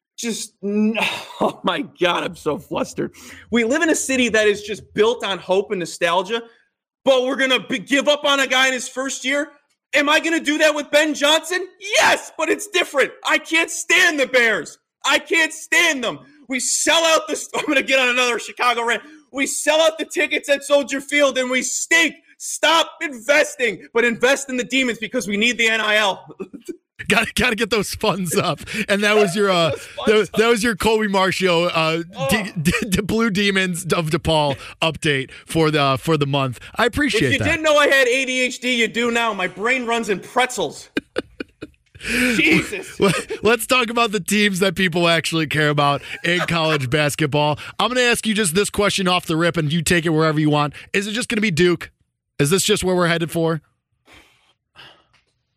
oh my God, I'm so flustered. We live in a city that is just built on hope and nostalgia, but we're going to give up on a guy in his first year. Am I going to do that with Ben Johnson? Yes, but it's different. I can't stand the Bears. I can't stand them. We sell out I'm going to get on another Chicago rant. We sell out the tickets at Soldier Field and we stink. Stop investing, but invest in the Demons because we need the NIL. Got to get those funds up, and that was your that was your Colby Marshall Blue Demons of DePaul update for the month. I appreciate that. If you didn't know I had ADHD, you do now. My brain runs in pretzels. Jesus. Let's talk about the teams that people actually care about in college basketball. I'm going to ask you just this question off the rip, and you take it wherever you want. Is it just going to be Duke? Is this just where we're headed for?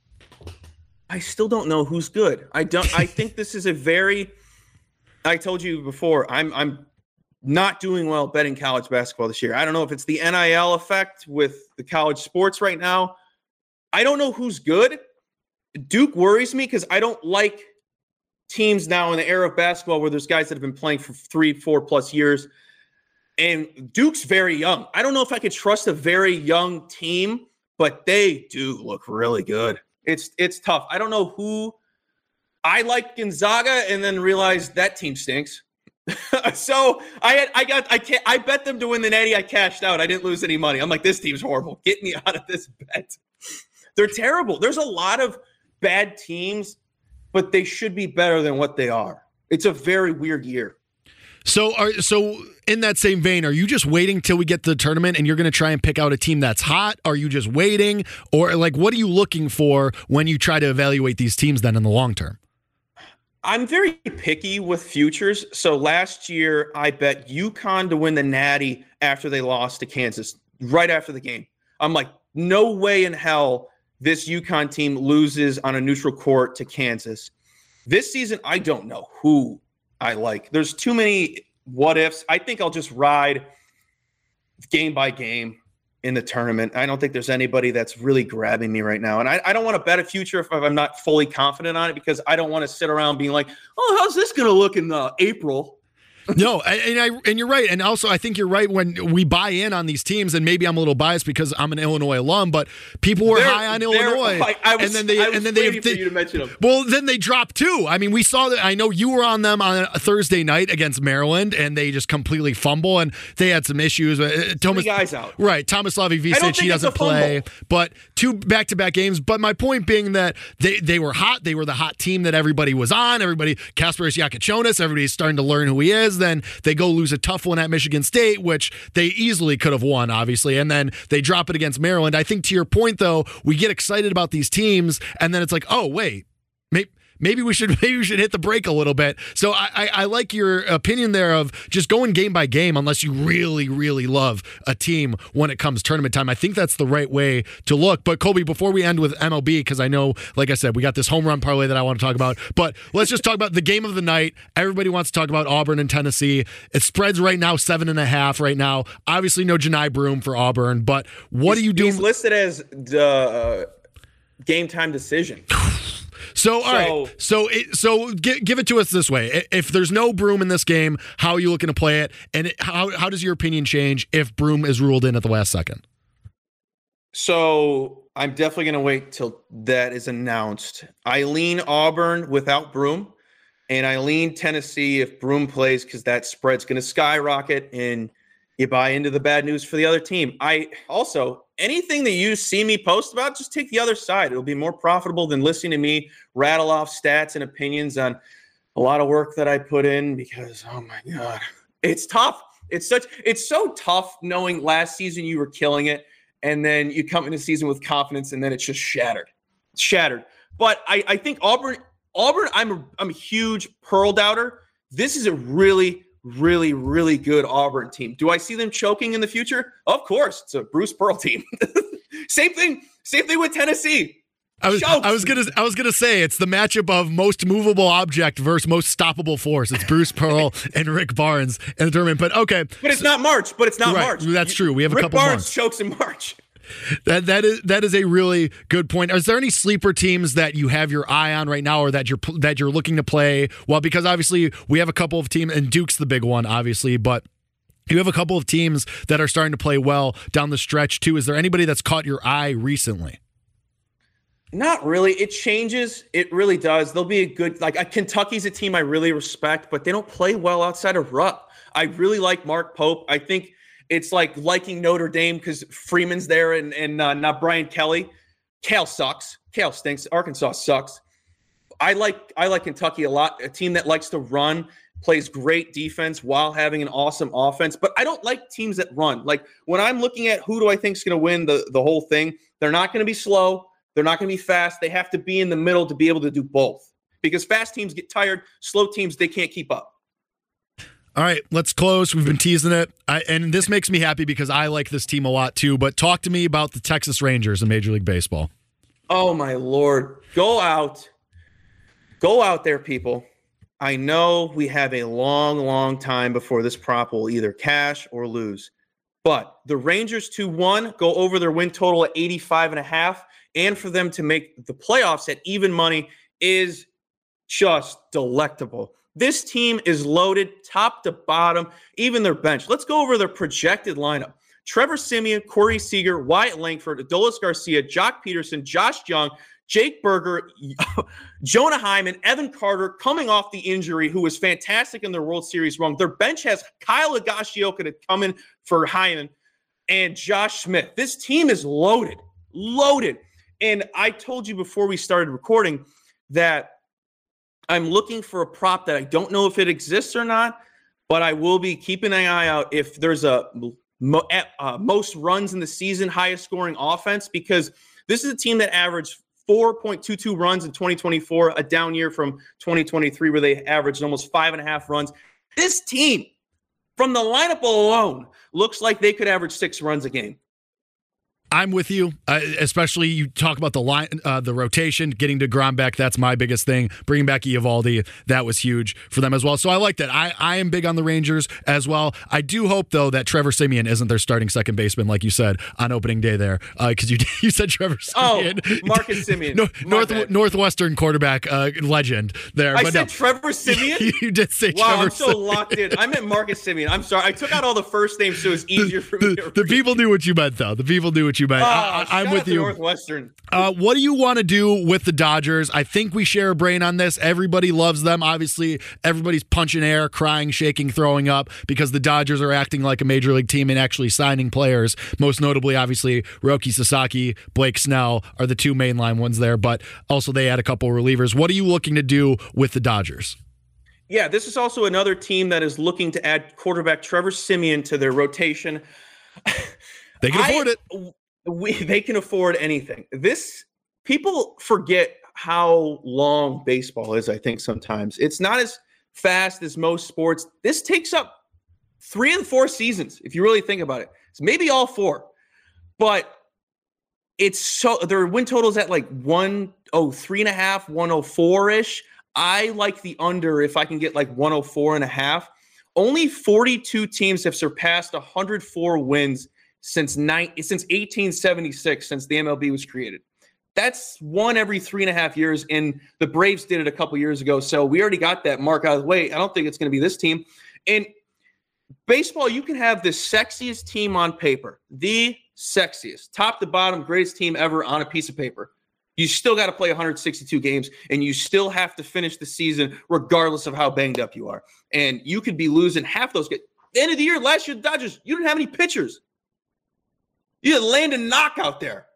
I still don't know who's good. I think this is I told you before, I'm not doing well betting college basketball this year. I don't know if it's the NIL effect with the college sports right now. I don't know who's good. Duke worries me because I don't like teams now in the era of basketball where there's guys that have been playing for 3-4 plus years. And Duke's very young. I don't know if I could trust a very young team, but they do look really good. It's tough. I don't know who. I like Gonzaga and then realized that team stinks. So I bet them to win the Natty. I cashed out. I didn't lose any money. I'm like, this team's horrible. Get me out of this bet. They're terrible. There's a lot of bad teams, but they should be better than what they are. It's a very weird year. So in that same vein, are you just waiting till we get to the tournament and you're going to try and pick out a team that's hot? Are you just waiting? Or like, what are you looking for when you try to evaluate these teams then in the long term? I'm very picky with futures. So last year, I bet UConn to win the Natty after they lost to Kansas, right after the game. I'm like, no way in hell this UConn team loses on a neutral court to Kansas. This season, I don't know who I like. There's too many what ifs. I think I'll just ride game by game in the tournament. I don't think there's anybody that's really grabbing me right now. And I don't want to bet a future if I'm not fully confident on it, because I don't want to sit around being like, oh, how's this going to look in April? No, and you're right. And also, I think you're right when we buy in on these teams, and maybe I'm a little biased because I'm an Illinois alum, but people were high on Illinois. I was waiting for you to mention them. Well, then they dropped too. I mean, we saw that. I know you were on them on a Thursday night against Maryland, and they just completely fumble, and they had some issues. Three guys out. Right. Tomislav Ivic, he doesn't play, but 2 back-to-back games. But my point being that they were hot. They were the hot team that everybody was on. Kasparas Jakučionis, everybody's starting to learn who he is. Then they go lose a tough one at Michigan State, which they easily could have won, obviously, and then they drop it against Maryland. I think to your point, though, we get excited about these teams, and then it's like, oh, wait, maybe we should hit the brake a little bit. So I like your opinion there of just going game by game unless you really, really love a team when it comes tournament time. I think that's the right way to look. But Colby, before we end with MLB, because I know, like I said, we got this home run parlay that I want to talk about, but let's just talk about the game of the night. Everybody wants to talk about Auburn and Tennessee. It spreads right now 7.5 right now. Obviously no Janai Broome for Auburn, but what are you doing? He's listed as the game time decision. So, all right. So give it to us this way. If there's no Broome in this game, how are you looking to play it? And how does your opinion change if Broome is ruled in at the last second? So I'm definitely going to wait till that is announced. I lean Auburn without Broome, and I lean Tennessee if Broome plays, because that spread's going to skyrocket and you buy into the bad news for the other team. I also, anything that you see me post about, just take the other side. It'll be more profitable than listening to me rattle off stats and opinions on a lot of work that I put in, because, oh my God, it's tough. It's so tough knowing last season you were killing it, and then you come into the season with confidence, and then it's just shattered. It's shattered. But I think Auburn, I'm a huge Pearl doubter. This is a really, really, really good Auburn team. Do I see them choking in the future? Of course. It's a Bruce Pearl team. Same thing with Tennessee. I was gonna say it's the matchup of most movable object versus most stoppable force. It's Bruce Pearl and Rick Barnes in the tournament. But okay. But it's not March. March. That's true. We have a couple months. Rick Barnes chokes in March. That is a really good point. Is there any sleeper teams that you have your eye on right now, or that you're looking to play? Well, because obviously we have a couple of teams, and Duke's the big one, obviously, but you have a couple of teams that are starting to play well down the stretch too. Is there anybody that's caught your eye recently? Not really. It changes. It really does. They'll be a good, Kentucky's a team I really respect, but they don't play well outside of Rupp. I really like Mark Pope. I think it's like liking Notre Dame because Freeman's there and not Brian Kelly. Cal sucks. Cal stinks. Arkansas sucks. I like Kentucky a lot. A team that likes to run, plays great defense while having an awesome offense. But I don't like teams that run. Like when I'm looking at who do I think is going to win the whole thing, they're not going to be slow. They're not going to be fast. They have to be in the middle to be able to do both. Because fast teams get tired. Slow teams, they can't keep up. All right, let's close. We've been teasing it. And this makes me happy because I like this team a lot too. But talk to me about the Texas Rangers in Major League Baseball. Oh, my Lord. Go out there, people. I know we have a long, long time before this prop will either cash or lose. But the Rangers 2-1 go over their win total at 85.5. And for them to make the playoffs at even money is just delectable. This team is loaded top to bottom, even their bench. Let's go over their projected lineup. Trevor Siemian, Corey Seager, Wyatt Langford, Adolis Garcia, Jock Peterson, Josh Young, Jake Berger, Jonah Hyman, Evan Carter coming off the injury, who was fantastic in their World Series run. Their bench has Kyle Higashioka to come in for Hyman and Josh Smith. This team is loaded. And I told you before we started recording that I'm looking for a prop that I don't know if it exists or not, but I will be keeping an eye out if there's a most runs in the season, highest scoring offense, because this is a team that averaged 4.22 runs in 2024, a down year from 2023 where they averaged almost 5.5 runs. This team, from the lineup alone, looks like they could average 6 runs a game. I'm with you, especially you talk about the line, the rotation, getting to Grombeck. That's my biggest thing. Bringing back Eovaldi, that was huge for them as well. So I like that. I am big on the Rangers as well. I do hope, though, that Trevor Siemian isn't their starting second baseman, like you said, on opening day there, because you said Trevor Siemian. Oh, Marcus Siemian. Northwestern quarterback legend there. I said Trevor Siemian? You did say Trevor Siemian. I'm so locked in. I meant Marcus Siemian. I'm sorry. I took out all the first names so it was easier for me to read. The people knew what you meant, though. The people knew what you meant. I'm with you. Northwestern. What do you want to do with the Dodgers? I think we share a brain on this. Everybody loves them. Obviously, everybody's punching air, crying, shaking, throwing up because the Dodgers are acting like a major league team and actually signing players. Most notably, obviously, Roki Sasaki, Blake Snell are the two mainline ones there, but also they had a couple relievers. What are you looking to do with the Dodgers? Yeah, this is also another team that is looking to add quarterback Trevor Siemian to their rotation. They can afford it. They can afford anything. People forget how long baseball is, I think, sometimes. It's not as fast as most sports. This takes up 3 and 4 seasons, if you really think about it. It's maybe all 4. But their win totals at like 103.5, 104-ish. I like the under if I can get like 104.5. Only 42 teams have surpassed 104 wins since 1876, since the MLB was created. That's one every 3.5 years, and the Braves did it a couple years ago. So we already got that mark out of the way. I don't think it's going to be this team. In baseball, you can have the sexiest team on paper, the sexiest, top to bottom, greatest team ever on a piece of paper. You still got to play 162 games, and you still have to finish the season regardless of how banged up you are. And you could be losing half those games. At the end of the year, last year, the Dodgers, you didn't have any pitchers. You had Landon Knock out there.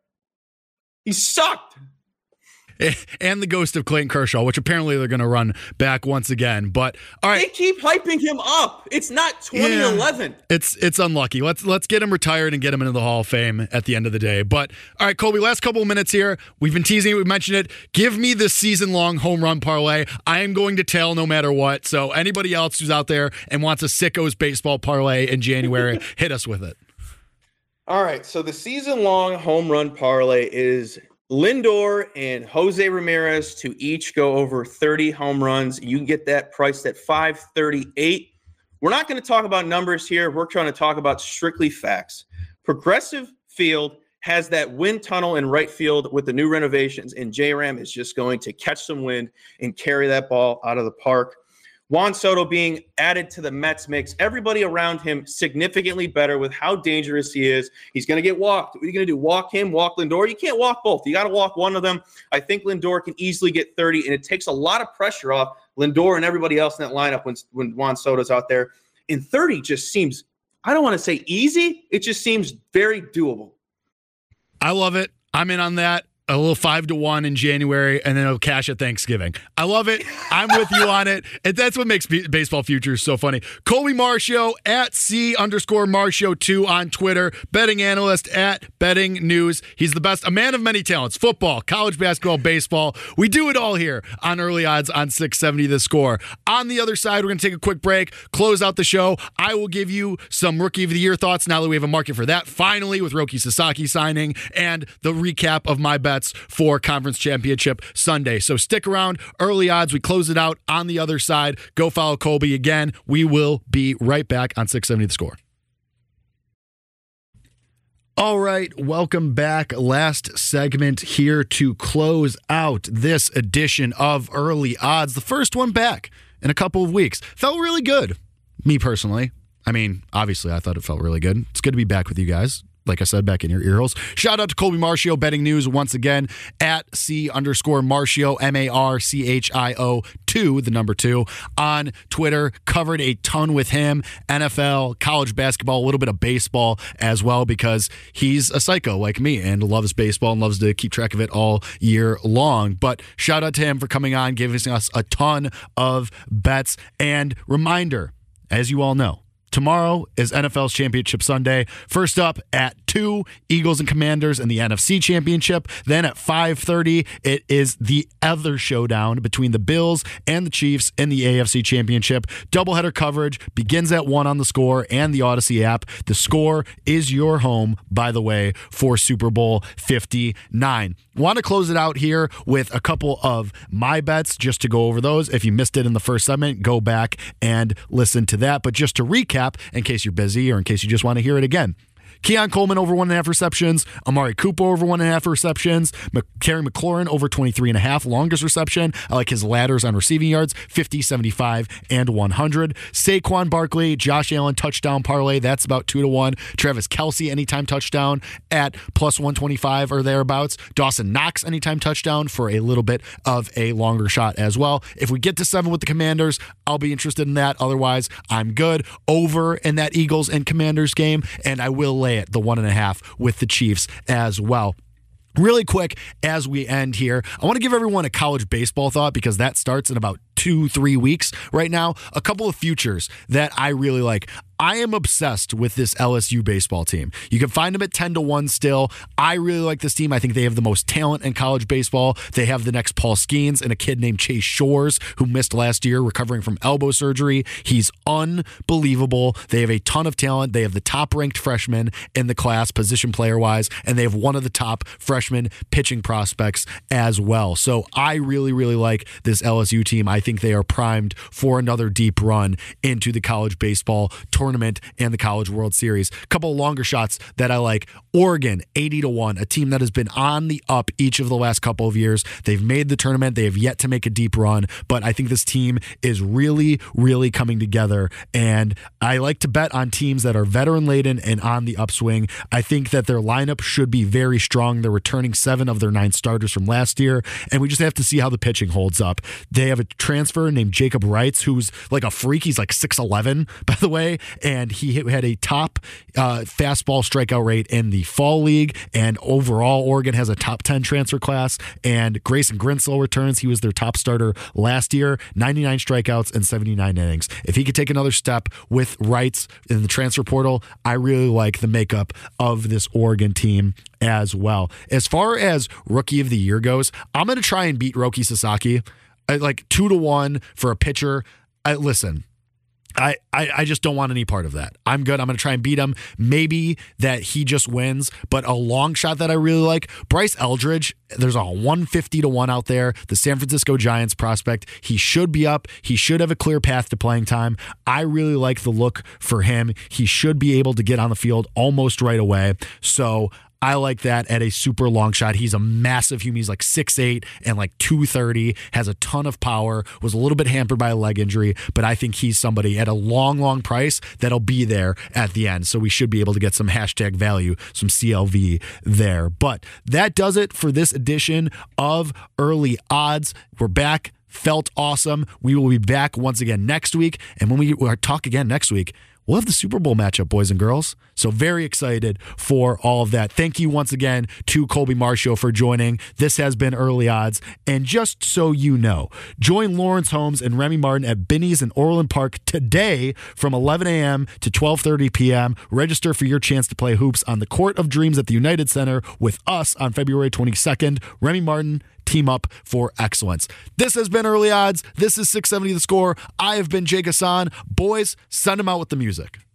He sucked. And the ghost of Clayton Kershaw, which apparently they're going to run back once again. But all right, they keep hyping him up. It's not 2011. Yeah, it's unlucky. Let's get him retired and get him into the Hall of Fame at the end of the day. But all right, Colby, last couple of minutes here. We've been teasing it. We mentioned it. Give me the season-long home run parlay. I am going to tail no matter what. So anybody else who's out there and wants a Sickos baseball parlay in January, hit us with it. All right, so the season-long home run parlay is Lindor and Jose Ramirez to each go over 30 home runs. You can get that priced at $538. We're not going to talk about numbers here. We're trying to talk about strictly facts. Progressive Field has that wind tunnel in right field with the new renovations, and J-Ram is just going to catch some wind and carry that ball out of the park. Juan Soto being added to the Mets makes everybody around him significantly better with how dangerous he is. He's going to get walked. What are you going to do? Walk him, walk Lindor? You can't walk both. You got to walk one of them. I think Lindor can easily get 30, and it takes a lot of pressure off Lindor and everybody else in that lineup when Juan Soto's out there. And 30 just seems, I don't want to say easy. It just seems very doable. I love it. I'm in on that. A little 5-1 in January, and then it'll cash at Thanksgiving. I love it. I'm with you on it. And that's what makes baseball futures so funny. Colby Marcio at @C_Marcio2 on Twitter. Betting analyst at Betting News. He's the best. A man of many talents. Football, college basketball, baseball. We do it all here on Early Odds on 670 The Score. On the other side, we're going to take a quick break, close out the show. I will give you some Rookie of the Year thoughts now that we have a market for that. Finally, with Roki Sasaki signing and the recap of my bets bets for Conference Championship Sunday. So stick around. Early odds. We close it out on the other side. Go follow Colby again. We will be right back on 670 The Score. All right, welcome back. Last segment here to close out this edition of Early Odds. The first one back in a couple of weeks. Felt really good, me personally. I mean, obviously, I thought it felt really good. It's good to be back with you guys. Like I said, back in your ear holes. Shout out to Colby Marcio, Betting News once again, at C_Marcio, MARCHIO 2, the number 2, on Twitter. Covered a ton with him. NFL, college basketball, a little bit of baseball as well, because he's a psycho like me and loves baseball and loves to keep track of it all year long. But shout out to him for coming on, giving us a ton of bets. And reminder, as you all know, tomorrow is NFL's Championship Sunday. First up at 2, Eagles and Commanders in the NFC Championship. Then at 5:30, it is the other showdown between the Bills and the Chiefs in the AFC Championship. Doubleheader coverage begins at 1 on The Score and the Odyssey app. The Score is your home, by the way, for Super Bowl 59. Want to close it out here with a couple of my bets, just to go over those. If you missed it in the first segment, go back and listen to that. But just to recap, in case you're busy or in case you just want to hear it again. Keon Coleman over 1.5 receptions. Amari Cooper over 1.5 receptions. Terry McLaurin over 23.5 longest reception. I like his ladders on receiving yards, 50, 75, and 100. Saquon Barkley, Josh Allen touchdown parlay. That's about 2-1. Travis Kelce anytime touchdown at plus 125 or thereabouts. Dawson Knox anytime touchdown for a little bit of a longer shot as well. If we get to 7 with the Commanders, I'll be interested in that. Otherwise, I'm good. Over in that Eagles and Commanders game, and I will lay it the 1.5 with the Chiefs as well. Really quick, as we end here, I want to give everyone a college baseball thought, because that starts in about 2-3 weeks right now. A couple of futures that I really like. I am obsessed with this LSU baseball team. You can find them at 10-1 still. I really like this team. I think they have the most talent in college baseball. They have the next Paul Skeens and a kid named Chase Shores, who missed last year recovering from elbow surgery. He's unbelievable. They have a ton of talent. They have the top-ranked freshman in the class, position player-wise, and they have one of the top freshman pitching prospects as well. So I really, really like this LSU team. I think they are primed for another deep run into the college baseball tournament and the College World Series. A couple of longer shots that I like. Oregon, 80-1, a team that has been on the up each of the last couple of years. They've made the tournament. They have yet to make a deep run, but I think this team is really, really coming together, and I like to bet on teams that are veteran-laden and on the upswing. I think that their lineup should be very strong. They're returning 7 of their 9 starters from last year, and we just have to see how the pitching holds up. They have a transfer named Jacob Wrights, who's like a freak. He's like 6'11", by the way, and he had a top fastball strikeout rate in the fall league, and overall Oregon has a top 10 transfer class, and Grayson Grinsell returns. He was their top starter last year, 99 strikeouts and 79 innings. If he could take another step with Wrights in the transfer portal, I really like the makeup of this Oregon team as well. As far as Rookie of the Year goes, I'm going to try and beat Roki Sasaki. Like 2-1 for a pitcher. Listen, I just don't want any part of that. I'm good. I'm going to try and beat him. Maybe that he just wins, but a long shot that I really like, Bryce Eldridge. There's a 150-1 out there. The San Francisco Giants prospect. He should be up. He should have a clear path to playing time. I really like the look for him. He should be able to get on the field almost right away. So I like that at a super long shot. He's a massive human. He's like 6'8" and like 230, has a ton of power, was a little bit hampered by a leg injury, but I think he's somebody at a long, long price that'll be there at the end. So we should be able to get some hashtag value, some CLV there. But that does it for this edition of Early Odds. We're back. Felt awesome. We will be back once again next week. And when we talk again next week, we'll have the Super Bowl matchup, boys and girls. So very excited for all of that. Thank you once again to Colby Marcio for joining. This has been Early Odds. And just so you know, join Lawrence Holmes and Remy Martin at Binny's in Orland Park today from 11 a.m. to 12:30 p.m. Register for your chance to play hoops on the Court of Dreams at the United Center with us on February 22nd. Remy Martin, team up for excellence. This has been Early Odds. This is 670 The Score. I have been Jake Hassan. Boys, send them out with the music.